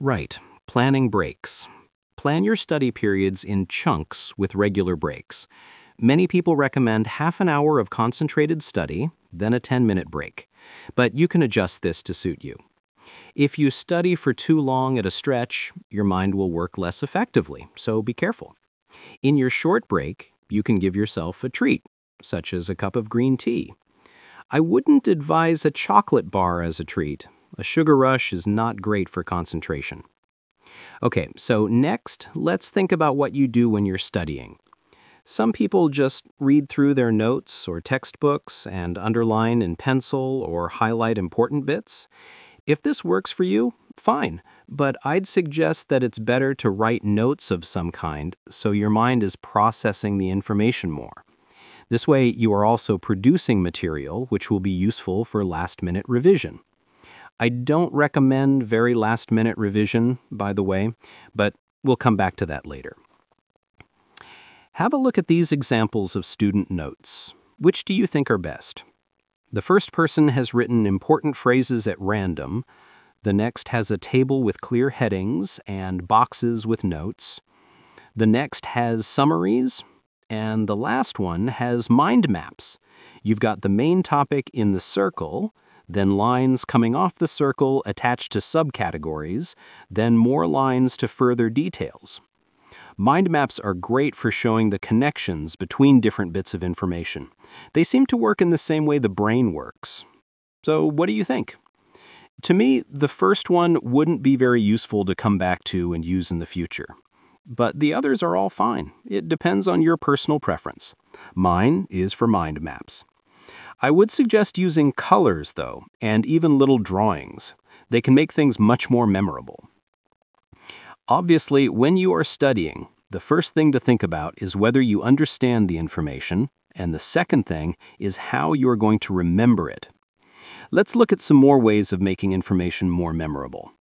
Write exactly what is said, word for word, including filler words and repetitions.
Right. Planning breaks. Plan your study periods in chunks with regular breaks. Many people recommend half an hour of concentrated study, then a ten minute break. But you can adjust this to suit you. If you study for too long at a stretch, your mind will work less effectively, so be careful. In your short break, you can give yourself a treat, such as a cup of green tea. I wouldn't advise a chocolate bar as a treat. A sugar rush is not great for concentration. Okay, so next, let's think about what you do when you're studying. Some people just read through their notes or textbooks and underline in pencil or highlight important bits. If this works for you, fine, but I'd suggest that it's better to write notes of some kind so your mind is processing the information more. This way, you are also producing material which will be useful for last-minute revision. I don't recommend very last-minute revision, by the way, but we'll come back to that later. Have a look at these examples of student notes. Which do you think are best? The first person has written important phrases at random. The next has a table with clear headings and boxes with notes. The next has summaries. And the last one has mind maps. You've got the main topic in the circle, then lines coming off the circle attached to subcategories, then more lines to further details. Mind maps are great for showing the connections between different bits of information. They seem to work in the same way the brain works. So what do you think? To me, the first one wouldn't be very useful to come back to and use in the future. But the others are all fine. It depends on your personal preference. Mine is for mind maps. I would suggest using colors, though, and even little drawings. They can make things much more memorable. Obviously, when you are studying, the first thing to think about is whether you understand the information, and the second thing is how you are going to remember it. Let's look at some more ways of making information more memorable.